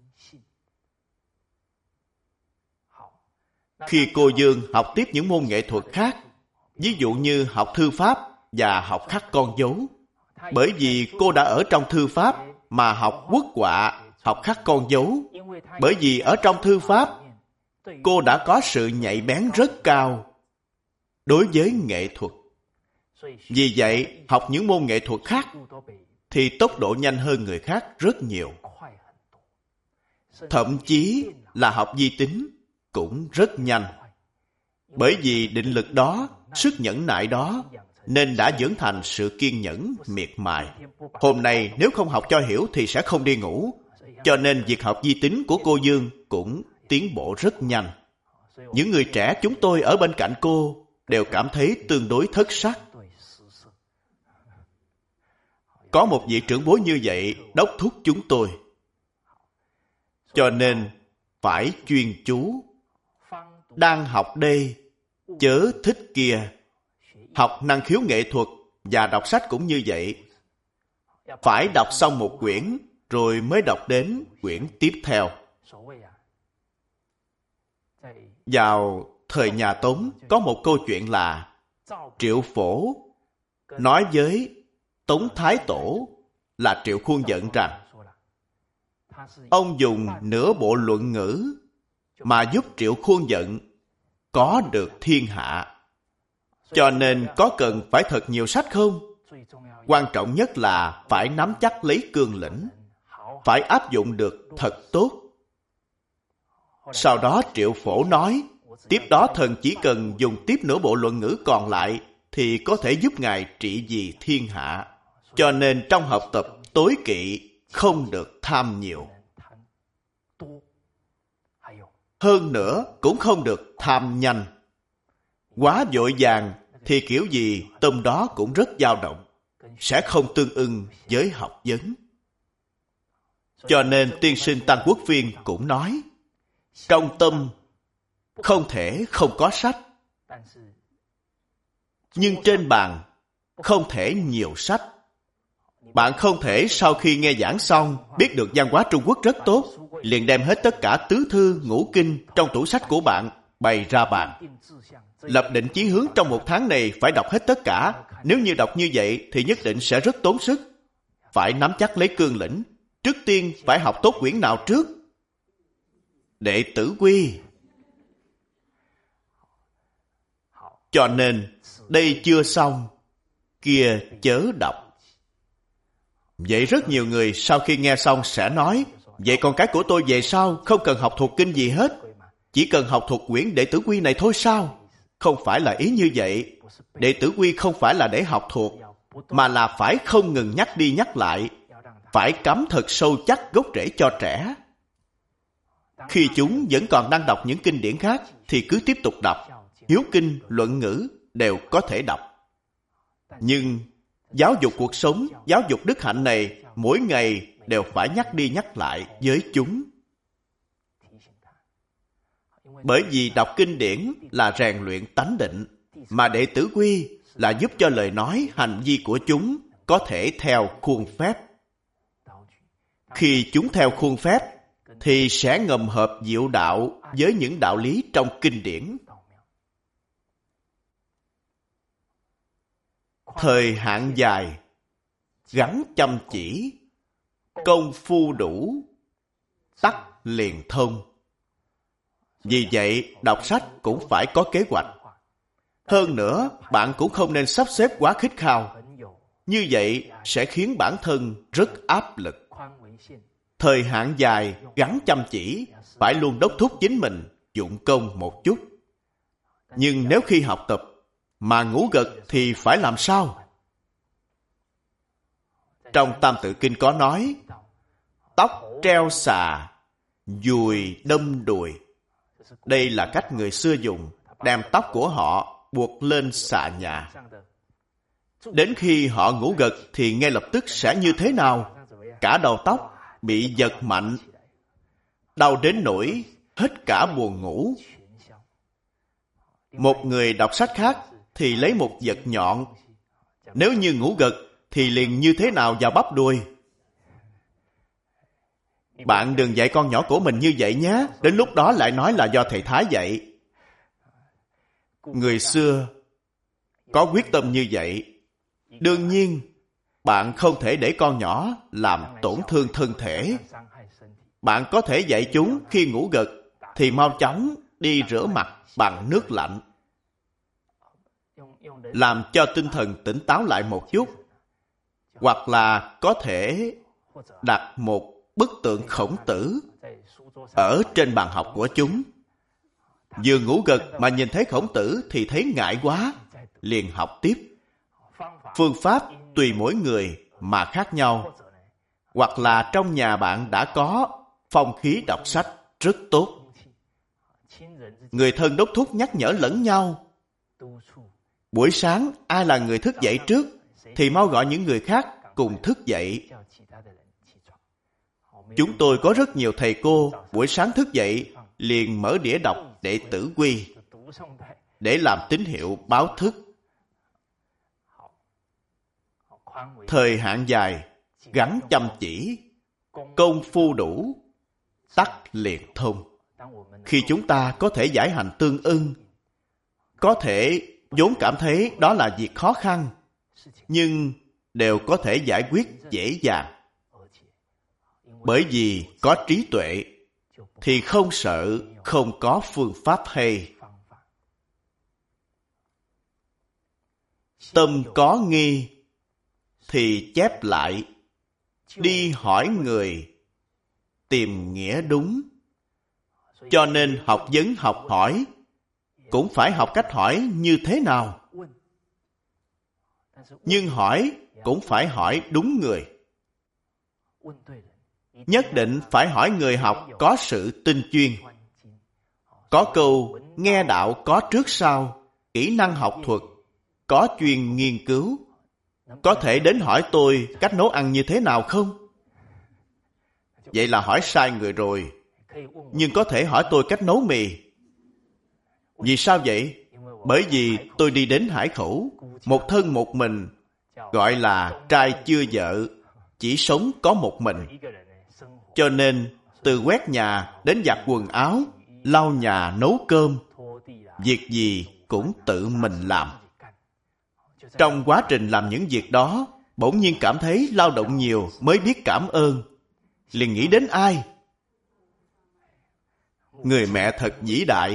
Khi cô Dương học tiếp những môn nghệ thuật khác, ví dụ như học thư pháp và học khắc con dấu, bởi vì cô đã ở trong thư pháp mà học quốc họa, học khắc con dấu. Bởi vì ở trong thư pháp, Cô đã có sự nhạy bén rất cao đối với nghệ thuật. Vì vậy, học những môn nghệ thuật khác thì tốc độ nhanh hơn người khác rất nhiều. Thậm chí là học vi tính cũng rất nhanh. Bởi vì định lực đó, sức nhẫn nại đó, nên đã dưỡng thành sự kiên nhẫn, miệt mài. Hôm nay nếu không học cho hiểu thì sẽ không đi ngủ. Cho nên việc học vi tính của cô Dương cũng tiến bộ rất nhanh. Những người trẻ chúng tôi ở bên cạnh cô đều cảm thấy tương đối thất sắc. Có một vị trưởng bối như vậy đốc thúc chúng tôi. Cho nên phải chuyên chú. Đang học đây, chớ thích kia. Học năng khiếu nghệ thuật và đọc sách cũng như vậy. Phải đọc xong một quyển rồi mới đọc đến quyển tiếp theo. Vào thời nhà Tống có một câu chuyện là Triệu Phổ nói với Tống Thái Tổ là Triệu Khuôn Dận rằng ông dùng nửa bộ luận ngữ mà giúp Triệu Khuôn Dận có được thiên hạ. Cho nên có cần phải thật nhiều sách không? Quan trọng nhất là phải nắm chắc lấy cương lĩnh, phải áp dụng được thật tốt. Sau đó Triệu Phổ nói, tiếp đó thần chỉ cần dùng tiếp nửa bộ luận ngữ còn lại thì có thể giúp ngài trị vì thiên hạ. Cho nên trong học tập tối kỵ không được tham nhiều. Hơn nữa cũng không được tham nhanh. Quá vội vàng thì kiểu gì tâm đó cũng rất dao động, sẽ không tương ưng với học vấn. Cho nên tiên sinh Tăng Quốc Phiên cũng nói, trong tâm không thể không có sách, nhưng trên bàn không thể nhiều sách. Bạn không thể sau khi nghe giảng xong biết được văn hóa Trung Quốc rất tốt, liền đem hết tất cả tứ thư ngũ kinh trong tủ sách của bạn bày ra bàn. Lập định chí hướng trong một tháng này phải đọc hết tất cả. Nếu như đọc như vậy thì nhất định sẽ rất tốn sức. Phải nắm chắc lấy cương lĩnh. Trước tiên phải học tốt quyển nào trước? Đệ tử quy. Cho nên đây chưa xong, kia chớ đọc. Vậy rất nhiều người sau khi nghe xong sẽ nói, vậy con cái của tôi về sau không cần học thuộc kinh gì hết, chỉ cần học thuộc quyển Đệ Tử Quy này thôi sao? Không phải là ý như vậy. Đệ Tử Quy không phải là để học thuộc, mà là phải không ngừng nhắc đi nhắc lại, phải cắm thật sâu chắc gốc rễ cho trẻ. Khi chúng vẫn còn đang đọc những kinh điển khác thì cứ tiếp tục đọc. Hiếu kinh, luận ngữ đều có thể đọc. Nhưng giáo dục cuộc sống, giáo dục đức hạnh này mỗi ngày đều phải nhắc đi nhắc lại với chúng. Bởi vì đọc kinh điển là rèn luyện tánh định, mà Đệ Tử Quy là giúp cho lời nói, hành vi của chúng có thể theo khuôn phép. Khi chúng theo khuôn phép thì sẽ ngầm hợp diệu đạo với những đạo lý trong kinh điển. Thời hạn dài, gắn chăm chỉ, công phu đủ, tắc liền thông. Vì vậy, đọc sách cũng phải có kế hoạch. Hơn nữa, bạn cũng không nên sắp xếp quá khích khao. Như vậy sẽ khiến bản thân rất áp lực. Thời hạn dài, gắn chăm chỉ, phải luôn đốc thúc chính mình, dụng công một chút. Nhưng nếu khi học tập mà ngủ gật thì phải làm sao? Trong Tam Tự Kinh có nói, tóc treo xà, dùi đâm đùi. Đây là cách người xưa dùng, đem tóc của họ buộc lên xà nhà. Đến khi họ ngủ gật thì ngay lập tức sẽ như thế nào? Cả đầu tóc bị giật mạnh, đau đến nỗi hết cả buồn ngủ. Một người đọc sách khác thì lấy một vật nhọn. Nếu như ngủ gật thì liền như thế nào vào bắp đùi? Bạn đừng dạy con nhỏ của mình như vậy nhé. Đến lúc đó lại nói là do thầy Thái dạy. Người xưa có quyết tâm như vậy. Đương nhiên, bạn không thể để con nhỏ làm tổn thương thân thể. Bạn có thể dạy chúng khi ngủ gật thì mau chóng đi rửa mặt bằng nước lạnh, làm cho tinh thần tỉnh táo lại một chút. Hoặc là có thể đặt một bức tượng Khổng Tử ở trên bàn học của chúng. Vừa ngủ gật mà nhìn thấy Khổng Tử thì thấy ngại quá, liền học tiếp. Phương pháp tùy mỗi người mà khác nhau. Hoặc là trong nhà bạn đã có phong khí đọc sách rất tốt. Người thân đốc thúc nhắc nhở lẫn nhau. Buổi sáng ai là người thức dậy trước thì mau gọi những người khác cùng thức dậy. Chúng tôi có rất nhiều thầy cô buổi sáng thức dậy liền mở đĩa đọc Đệ Tử Quy để làm tín hiệu báo thức. Thời hạn dài, gắn chăm chỉ, công phu đủ, tắc liền thông. Khi chúng ta có thể giải hành tương ưng, có thể vốn cảm thấy đó là việc khó khăn, nhưng đều có thể giải quyết dễ dàng. Bởi vì có trí tuệ, thì không sợ không có phương pháp hay. Tâm có nghi, thì chép lại, đi hỏi người, tìm nghĩa đúng. Cho nên học vấn học hỏi, cũng phải học cách hỏi như thế nào. Nhưng hỏi cũng phải hỏi đúng người. Nhất định phải hỏi người học có sự tinh chuyên. Có câu nghe đạo có trước sau, kỹ năng học thuật, có chuyên nghiên cứu. Có thể đến hỏi tôi cách nấu ăn như thế nào không? Vậy là hỏi sai người rồi. Nhưng có thể hỏi tôi cách nấu mì. Vì sao vậy? Bởi vì tôi đi đến Hải Khẩu, một thân một mình, gọi là trai chưa vợ, chỉ sống có một mình. Cho nên từ quét nhà đến giặt quần áo, lau nhà nấu cơm, việc gì cũng tự mình làm. Trong quá trình làm những việc đó, bỗng nhiên cảm thấy lao động nhiều mới biết cảm ơn. Liền nghĩ đến ai? Người mẹ thật vĩ đại.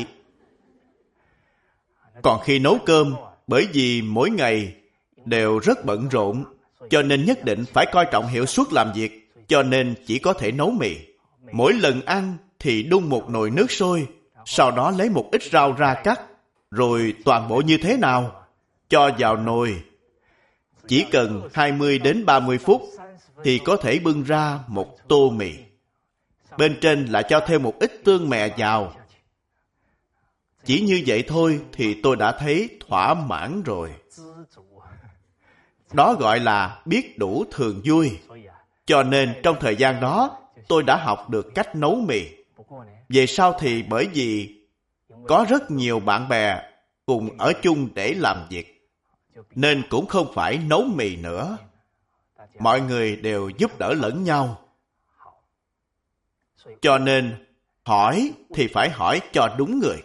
Còn khi nấu cơm, bởi vì mỗi ngày đều rất bận rộn, cho nên nhất định phải coi trọng hiệu suất làm việc, cho nên chỉ có thể nấu mì. Mỗi lần ăn thì đun một nồi nước sôi, sau đó lấy một ít rau ra cắt, rồi toàn bộ như thế nào? Cho vào nồi. Chỉ cần 20 đến 30 phút thì có thể bưng ra một tô mì. Bên trên lại cho thêm một ít tương mè vào. Chỉ như vậy thôi thì tôi đã thấy thỏa mãn rồi. Đó gọi là biết đủ thường vui. Cho nên trong thời gian đó tôi đã học được cách nấu mì. Về sau thì bởi vì có rất nhiều bạn bè cùng ở chung để làm việc, nên cũng không phải nấu mì nữa. Mọi người đều giúp đỡ lẫn nhau. Cho nên hỏi thì phải hỏi cho đúng người.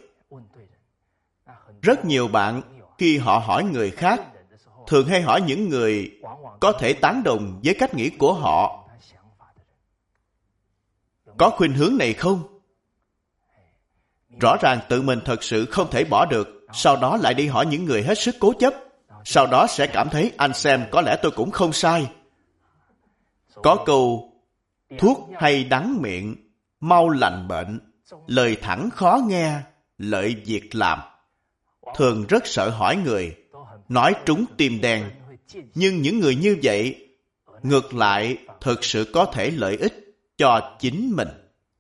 Rất nhiều bạn khi họ hỏi người khác, thường hay hỏi những người có thể tán đồng với cách nghĩ của họ. Có khuynh hướng này không? Rõ ràng tự mình thật sự không thể bỏ được, sau đó lại đi hỏi những người hết sức cố chấp. Sau đó sẽ cảm thấy anh xem có lẽ tôi cũng không sai. Có câu thuốc hay đắng miệng, mau lành bệnh, lời thẳng khó nghe, lợi việc làm. Thường rất sợ hỏi người, nói trúng tim đen. Nhưng những người như vậy, ngược lại thực sự có thể lợi ích cho chính mình.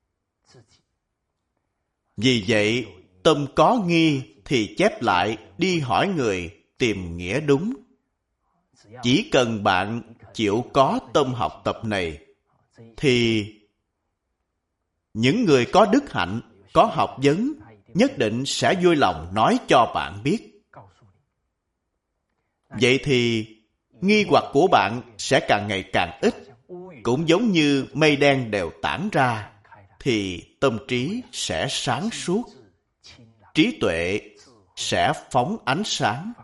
Vì vậy, tâm có nghi thì chép lại, đi hỏi người, tìm nghĩa đúng. Chỉ cần bạn chịu có tâm học tập này, thì những người có đức hạnh, có học vấn, nhất định sẽ vui lòng nói cho bạn biết. Vậy thì nghi hoặc của bạn sẽ càng ngày càng ít. Cũng giống như mây đen đều tản ra, thì tâm trí sẽ sáng suốt, trí tuệ sẽ phóng ánh sáng.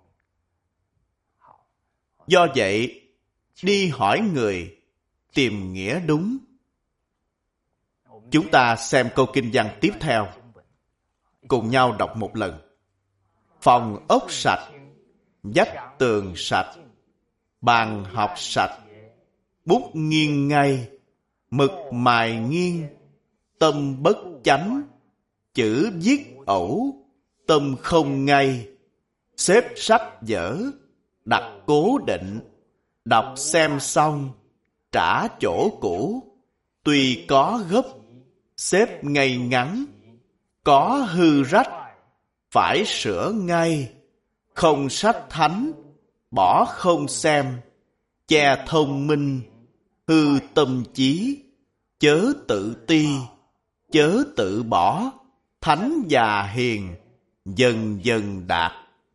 Do vậy, đi hỏi người, tìm nghĩa đúng. Chúng ta xem câu kinh văn tiếp theo. Cùng nhau đọc một lần. Phòng ốc sạch, vách tường sạch, bàn học sạch, bút nghiêng ngay, mực mài nghiêng, tâm bất chánh, chữ viết ẩu, tâm không ngay, xếp sách vở, đặt cố định, đọc xem xong, trả chỗ cũ, tuy có gấp, xếp ngay ngắn, có hư rách, phải sửa ngay, không sách thánh, bỏ không xem, che thông minh, hư tâm trí, chớ tự ti, chớ tự bỏ, thánh và hiền, dần dần đạt.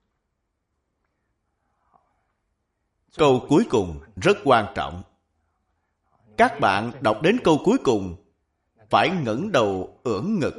Câu cuối cùng rất quan trọng. Các bạn đọc đến câu cuối cùng phải ngẩng đầu ưỡn ngực.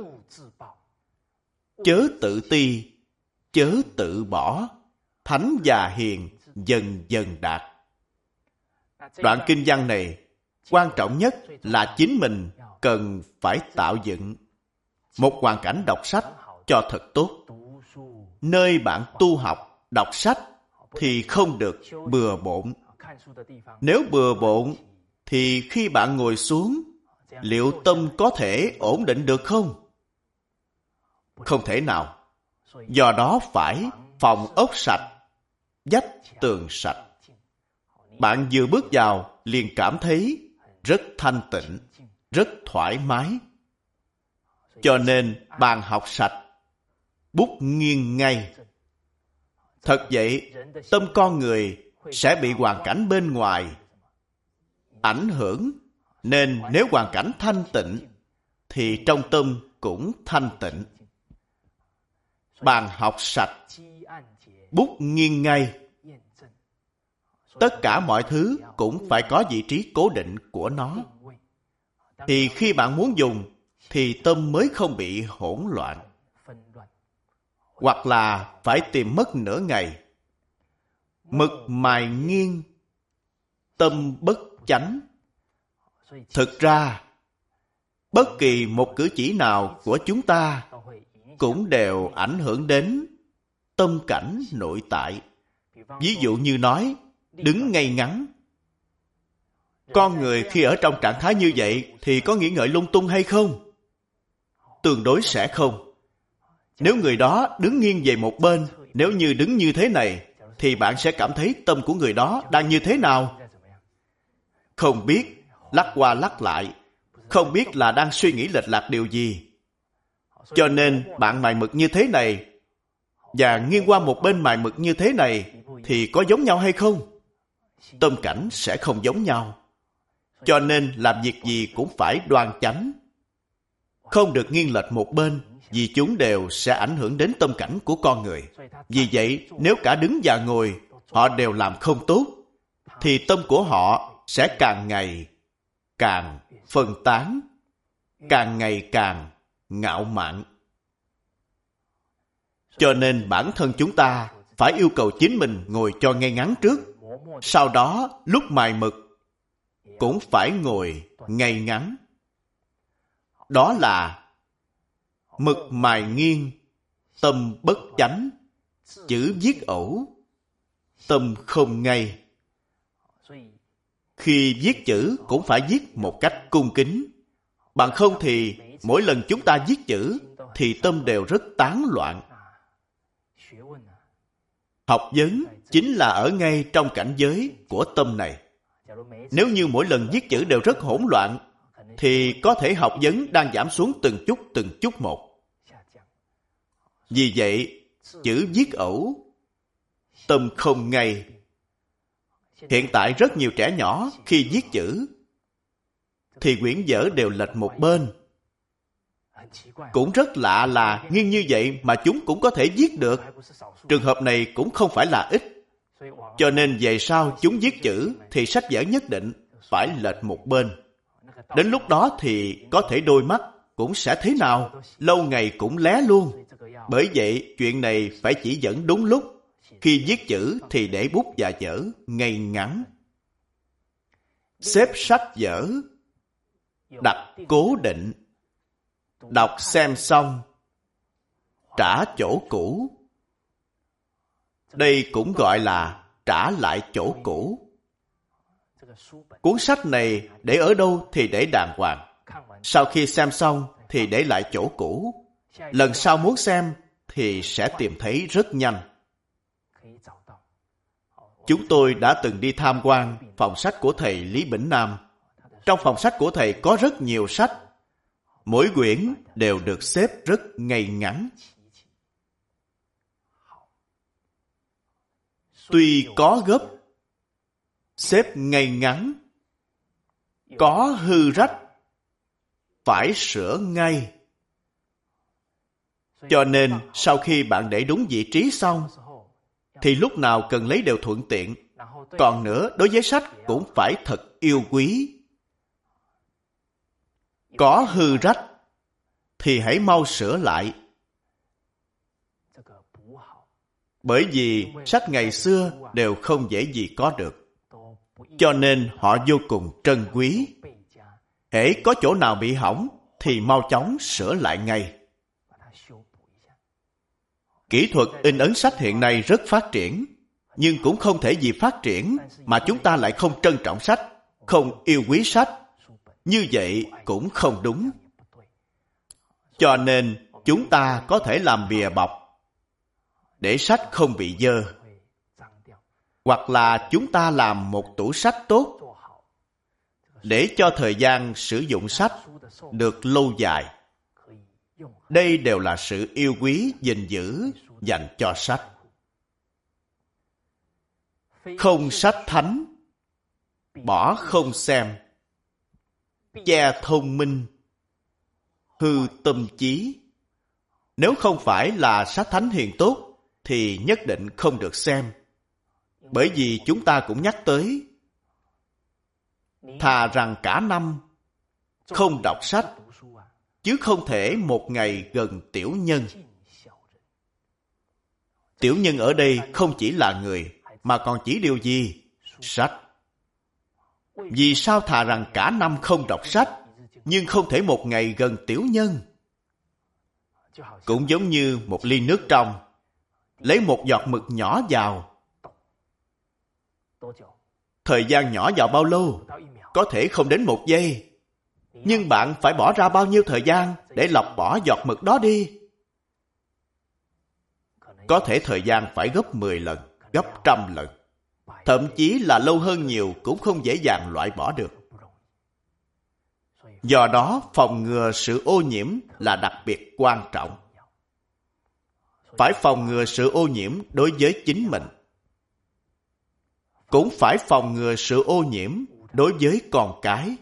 Chớ tự ti, chớ tự bỏ, thánh và hiền, dần dần đạt. Đoạn kinh văn này quan trọng nhất là chính mình cần phải tạo dựng một hoàn cảnh đọc sách cho thật tốt. Nơi bạn tu học, đọc sách thì không được bừa bộn. Nếu bừa bộn thì khi bạn ngồi xuống, liệu tâm có thể ổn định được không? Không thể nào. Do đó phải phòng ốc sạch, vách tường sạch. Bạn vừa bước vào liền cảm thấy rất thanh tịnh, rất thoải mái. Cho nên bàn học sạch, bút nghiêng ngay. Thật vậy, tâm con người sẽ bị hoàn cảnh bên ngoài ảnh hưởng, nên nếu hoàn cảnh thanh tịnh thì trong tâm cũng thanh tịnh. Bàn học sạch, bút nghiêng ngay. Tất cả mọi thứ cũng phải có vị trí cố định của nó. Thì khi bạn muốn dùng thì tâm mới không bị hỗn loạn. Hoặc là phải tìm mất nửa ngày. Mực mài nghiêng, tâm bất chánh. Thực ra, bất kỳ một cử chỉ nào của chúng ta cũng đều ảnh hưởng đến tâm cảnh nội tại. Ví dụ như nói, đứng ngay ngắn. Con người khi ở trong trạng thái như vậy thì có nghĩ ngợi lung tung hay không? Tương đối sẽ không. Nếu người đó đứng nghiêng về một bên, nếu như đứng như thế này, thì bạn sẽ cảm thấy tâm của người đó đang như thế nào? Không biết, lắc qua lắc lại, không biết là đang suy nghĩ lệch lạc điều gì. Cho nên bạn mài mực như thế này và nghiêng qua một bên mài mực như thế này thì có giống nhau hay không? Tâm cảnh sẽ không giống nhau. Cho nên làm việc gì cũng phải đoan chánh. Không được nghiêng lệch một bên, vì chúng đều sẽ ảnh hưởng đến tâm cảnh của con người. Vì vậy, nếu cả đứng và ngồi họ đều làm không tốt, thì tâm của họ sẽ càng ngày càng phân tán, càng ngày càng ngạo mạn. Cho nên bản thân chúng ta phải yêu cầu chính mình ngồi cho ngay ngắn trước. Sau đó, lúc mài mực, cũng phải ngồi ngay ngắn. Đó là mực mài nghiêng, tâm bất chánh, chữ viết ẩu, tâm không ngay. Khi viết chữ cũng phải viết một cách cung kính. Bằng không thì mỗi lần chúng ta viết chữ thì tâm đều rất tán loạn. Học vấn chính là ở ngay trong cảnh giới của tâm này. Nếu như mỗi lần viết chữ đều rất hỗn loạn, thì có thể học vấn đang giảm xuống từng chút một. Vì vậy, chữ viết ẩu, tâm không ngay. Hiện tại rất nhiều trẻ nhỏ khi viết chữ, thì quyển vở đều lệch một bên. Cũng rất lạ là nghiêng như vậy mà chúng cũng có thể viết được. Trường hợp này cũng không phải là ít. Cho nên về sau chúng viết chữ thì sách vở nhất định phải lệch một bên. Đến lúc đó thì có thể đôi mắt cũng sẽ thế nào, lâu ngày cũng lé luôn. Bởi vậy chuyện này phải chỉ dẫn đúng lúc. Khi viết chữ thì để bút và vở ngay ngắn. Xếp sách vở, đặt cố định, đọc xem xong, trả chỗ cũ. Đây cũng gọi là trả lại chỗ cũ. Cuốn sách này để ở đâu thì để đàng hoàng. Sau khi xem xong thì để lại chỗ cũ. Lần sau muốn xem thì sẽ tìm thấy rất nhanh. Chúng tôi đã từng đi tham quan phòng sách của thầy Lý Bỉnh Nam. Trong phòng sách của thầy có rất nhiều sách. Mỗi quyển đều được xếp rất ngay ngắn. Tuy có gấp, xếp ngay ngắn, có hư rách, phải sửa ngay. Cho nên sau khi bạn để đúng vị trí xong, thì lúc nào cần lấy đều thuận tiện. Còn nữa, đối với sách cũng phải thật yêu quý. Có hư rách thì hãy mau sửa lại. Bởi vì sách ngày xưa đều không dễ gì có được. Cho nên họ vô cùng trân quý. Hễ có chỗ nào bị hỏng thì mau chóng sửa lại ngay. Kỹ thuật in ấn sách hiện nay rất phát triển, nhưng cũng không thể vì phát triển mà chúng ta lại không trân trọng sách, không yêu quý sách. Như vậy cũng không đúng. Cho nên chúng ta có thể làm bìa bọc để sách không bị dơ. Hoặc là chúng ta làm một tủ sách tốt để cho thời gian sử dụng sách được lâu dài. Đây đều là sự yêu quý, gìn giữ dành cho sách. Không sách thánh, bỏ không xem, che thông minh, hư tâm trí. Nếu không phải là sách thánh hiền tốt thì nhất định không được xem. Bởi vì chúng ta cũng nhắc tới, thà rằng cả năm không đọc sách, chứ không thể một ngày gần tiểu nhân. Tiểu nhân ở đây không chỉ là người, mà còn chỉ điều gì? Sách. Vì sao thà rằng cả năm không đọc sách, nhưng không thể một ngày gần tiểu nhân? Cũng giống như một ly nước trong, lấy một giọt mực nhỏ vào. Thời gian nhỏ vào bao lâu? Có thể không đến 1 giây. Nhưng bạn phải bỏ ra bao nhiêu thời gian để lọc bỏ giọt mực đó đi? Có thể thời gian phải gấp 10 lần, gấp 100 lần. Thậm chí là lâu hơn nhiều cũng không dễ dàng loại bỏ được. Do đó, phòng ngừa sự ô nhiễm là đặc biệt quan trọng. Phải phòng ngừa sự ô nhiễm đối với chính mình. Cũng phải phòng ngừa sự ô nhiễm đối với con cái.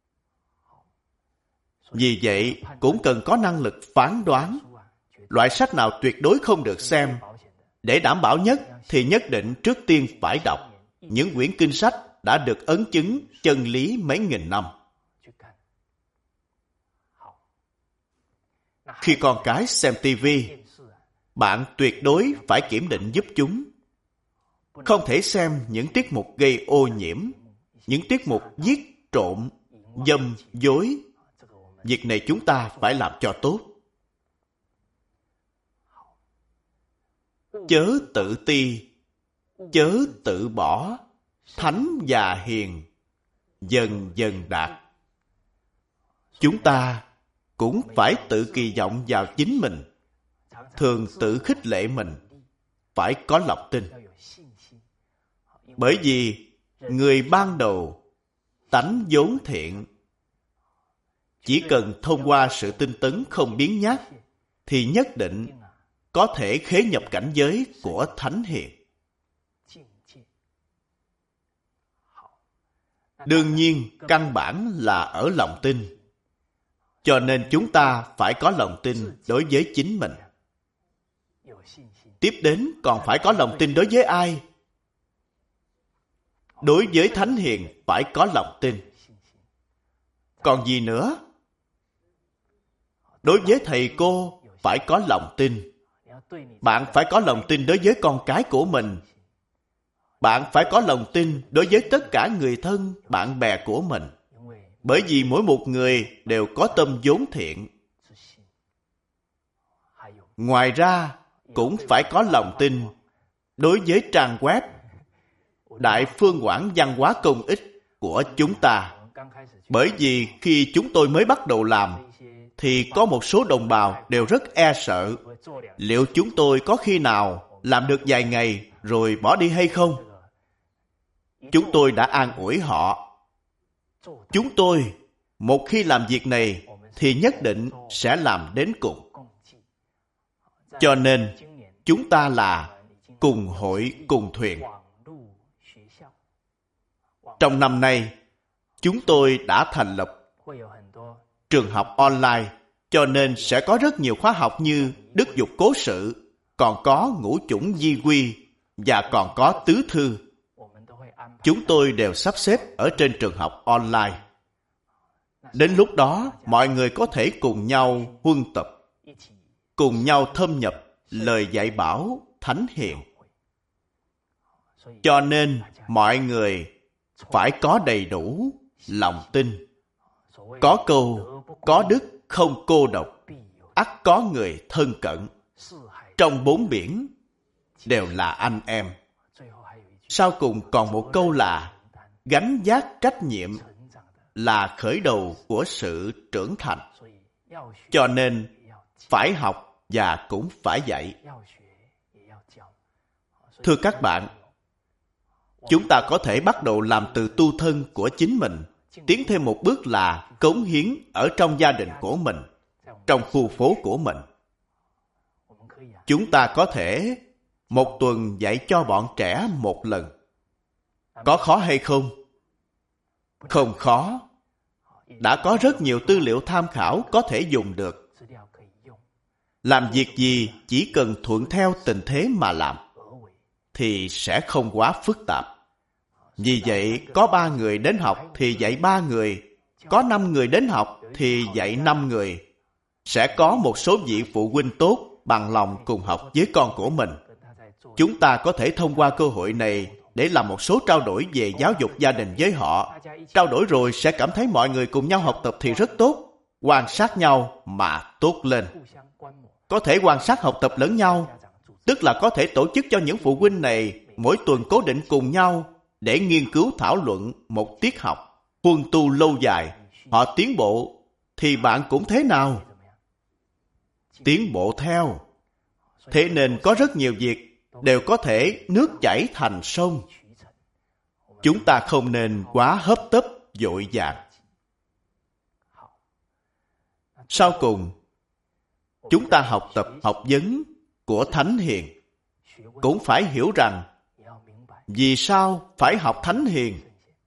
Vì vậy, cũng cần có năng lực phán đoán loại sách nào tuyệt đối không được xem. Để đảm bảo nhất thì nhất định trước tiên phải đọc những quyển kinh sách đã được ấn chứng chân lý mấy nghìn năm. Khi con cái xem tivi, bạn tuyệt đối phải kiểm định giúp chúng. Không thể xem những tiết mục gây ô nhiễm, những tiết mục giết trộm, dâm, dối. Việc này chúng ta phải làm cho tốt. Chớ tự ti, chớ tự bỏ, thánh và hiền, dần dần đạt. Chúng ta cũng phải tự kỳ vọng vào chính mình, thường tự khích lệ mình, phải có lòng tin. Bởi vì người ban đầu tánh vốn thiện, chỉ cần thông qua sự tinh tấn không biến nhát thì nhất định có thể khế nhập cảnh giới của thánh hiền. Đương nhiên, căn bản là ở lòng tin. Cho nên chúng ta phải có lòng tin đối với chính mình. Tiếp đến còn phải có lòng tin đối với ai? Đối với thánh hiền phải có lòng tin. Còn gì nữa? Đối với thầy cô phải có lòng tin. Bạn phải có lòng tin đối với con cái của mình. Bạn phải có lòng tin đối với tất cả người thân, bạn bè của mình. Bởi vì mỗi một người đều có tâm vốn thiện. Ngoài ra, cũng phải có lòng tin đối với trang web Đại Phương Quảng Văn hóa Công ích của chúng ta. Bởi vì khi chúng tôi mới bắt đầu làm, thì có một số đồng bào đều rất e sợ. Liệu chúng tôi có khi nào làm được vài ngày rồi bỏ đi hay không? Chúng tôi đã an ủi họ. Chúng tôi, một khi làm việc này, thì nhất định sẽ làm đến cùng. Cho nên, chúng ta là cùng hội cùng thuyền. Trong năm nay, chúng tôi đã thành lập trường học online, cho nên sẽ có rất nhiều khóa học như Đức Dục Cố Sự, còn có Ngũ Chủng Di Quy và còn có Tứ Thư. Chúng tôi đều sắp xếp ở trên trường học online. Đến lúc đó, mọi người có thể cùng nhau huân tập, cùng nhau thâm nhập lời dạy bảo Thánh Hiền. Cho nên, mọi người phải có đầy đủ lòng tin. Có câu, có đức không cô độc, ắt có người thân cận. Trong bốn biển đều là anh em. Sau cùng còn một câu là gánh vác trách nhiệm là khởi đầu của sự trưởng thành. Cho nên phải học và cũng phải dạy. Thưa các bạn, chúng ta có thể bắt đầu làm từ tu thân của chính mình, tiến thêm một bước là cống hiến ở trong gia đình của mình, trong khu phố của mình. Chúng ta có thể một tuần dạy cho bọn trẻ một lần. Có khó hay không? Không khó. Đã có rất nhiều tư liệu tham khảo có thể dùng được. Làm việc gì chỉ cần thuận theo tình thế mà làm, thì sẽ không quá phức tạp. Vì vậy, có 3 người đến học thì dạy 3 người, có 5 người đến học thì dạy 5 người. Sẽ có một số vị phụ huynh tốt bằng lòng cùng học với con của mình. Chúng ta có thể thông qua cơ hội này để làm một số trao đổi về giáo dục gia đình với họ. Trao đổi rồi sẽ cảm thấy mọi người cùng nhau học tập thì rất tốt. Quan sát nhau mà tốt lên. Có thể quan sát học tập lẫn nhau, tức là có thể tổ chức cho những phụ huynh này mỗi tuần cố định cùng nhau để nghiên cứu thảo luận một tiết học, huân tu lâu dài. Họ tiến bộ, thì bạn cũng thế nào? Tiến bộ theo. Thế nên có rất nhiều việc đều có thể nước chảy thành sông. Chúng ta không nên quá hấp tấp, vội vàng. Sau cùng, chúng ta học tập học vấn của Thánh Hiền, cũng phải hiểu rằng vì sao phải học Thánh Hiền.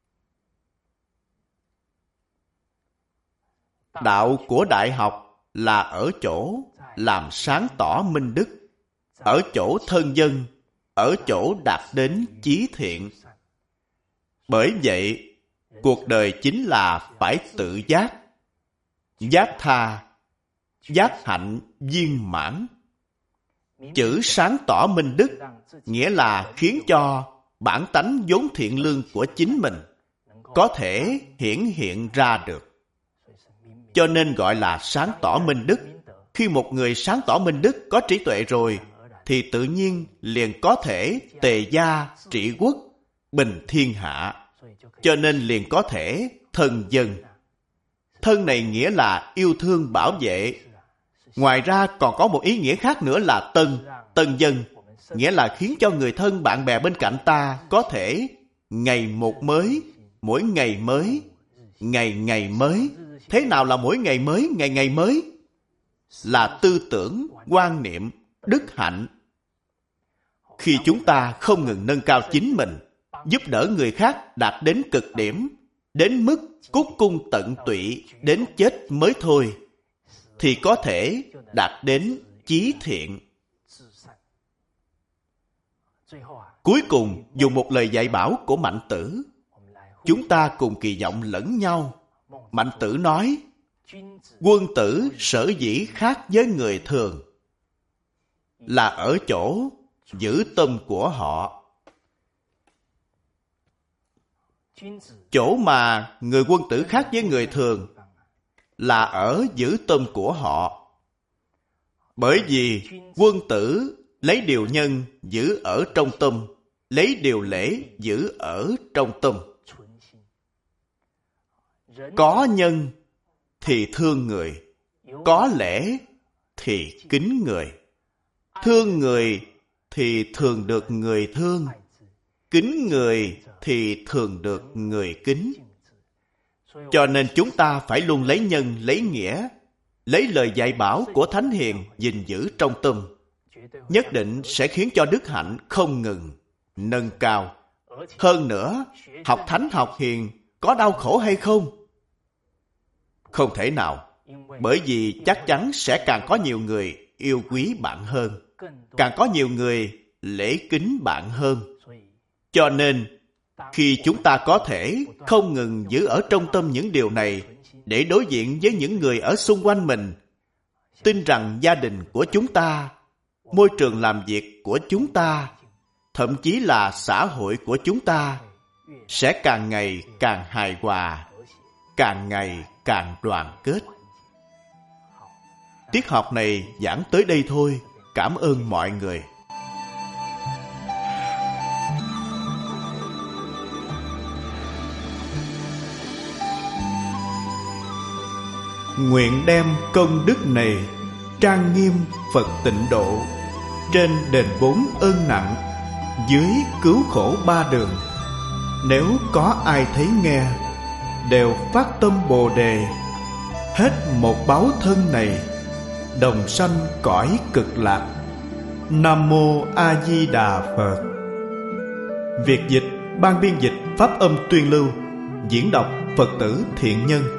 Đạo của Đại học là ở chỗ làm sáng tỏ minh đức, ở chỗ thân dân, ở chỗ đạt đến chí thiện. Bởi vậy, cuộc đời chính là phải tự giác, giác tha, giác hạnh viên mãn. Chữ sáng tỏ minh đức nghĩa là khiến cho bản tánh vốn thiện lương của chính mình có thể hiển hiện ra được. Cho nên gọi là sáng tỏ minh đức. Khi một người sáng tỏ minh đức có trí tuệ rồi, thì tự nhiên liền có thể tề gia trị quốc, bình thiên hạ. Cho nên liền có thể thân dân. Thân này nghĩa là yêu thương bảo vệ. Ngoài ra còn có một ý nghĩa khác nữa là tân. Tân dân nghĩa là khiến cho người thân bạn bè bên cạnh ta có thể ngày một mới, mỗi ngày mới, ngày ngày mới. Thế nào là mỗi ngày mới, ngày ngày mới? Là tư tưởng, quan niệm, đức hạnh. Khi chúng ta không ngừng nâng cao chính mình, giúp đỡ người khác đạt đến cực điểm, đến mức cúc cung tận tụy, đến chết mới thôi, thì có thể đạt đến chí thiện. Cuối cùng, dùng một lời dạy bảo của Mạnh Tử, chúng ta cùng kỳ vọng lẫn nhau. Mạnh Tử nói, quân tử sở dĩ khác với người thường là ở chỗ giữ tâm của họ. Chỗ mà người quân tử khác với người thường là ở giữ tâm của họ. Bởi vì quân tử lấy điều nhân giữ ở trong tâm, lấy điều lễ giữ ở trong tâm. Có nhân thì thương người, có lễ thì kính người. Thương người thì thường được người thương, kính người thì thường được người kính. Cho nên chúng ta phải luôn lấy nhân, lấy nghĩa, lấy lời dạy bảo của Thánh Hiền gìn giữ trong tâm. Nhất định sẽ khiến cho đức hạnh không ngừng nâng cao. Hơn nữa, học Thánh học Hiền có đau khổ hay không? Không thể nào. Bởi vì chắc chắn sẽ càng có nhiều người yêu quý bạn hơn, càng có nhiều người lễ kính bạn hơn. Cho nên, khi chúng ta có thể không ngừng giữ ở trong tâm những điều này để đối diện với những người ở xung quanh mình, tin rằng gia đình của chúng ta, môi trường làm việc của chúng ta, thậm chí là xã hội của chúng ta sẽ càng ngày càng hài hòa, càng ngày càng đoàn kết. Tiết học này giảng tới đây thôi. Cảm ơn mọi người. Nguyện đem công đức này trang nghiêm Phật Tịnh Độ, trên đền 4 ơn nặng, dưới cứu khổ 3 đường. Nếu có ai thấy nghe, đều phát tâm Bồ Đề, hết một báo thân này, đồng sanh cõi cực lạc. Nam Mô A Di Đà Phật. Việt dịch, ban biên dịch, pháp âm tuyên lưu, diễn đọc Phật tử Thiện Nhân.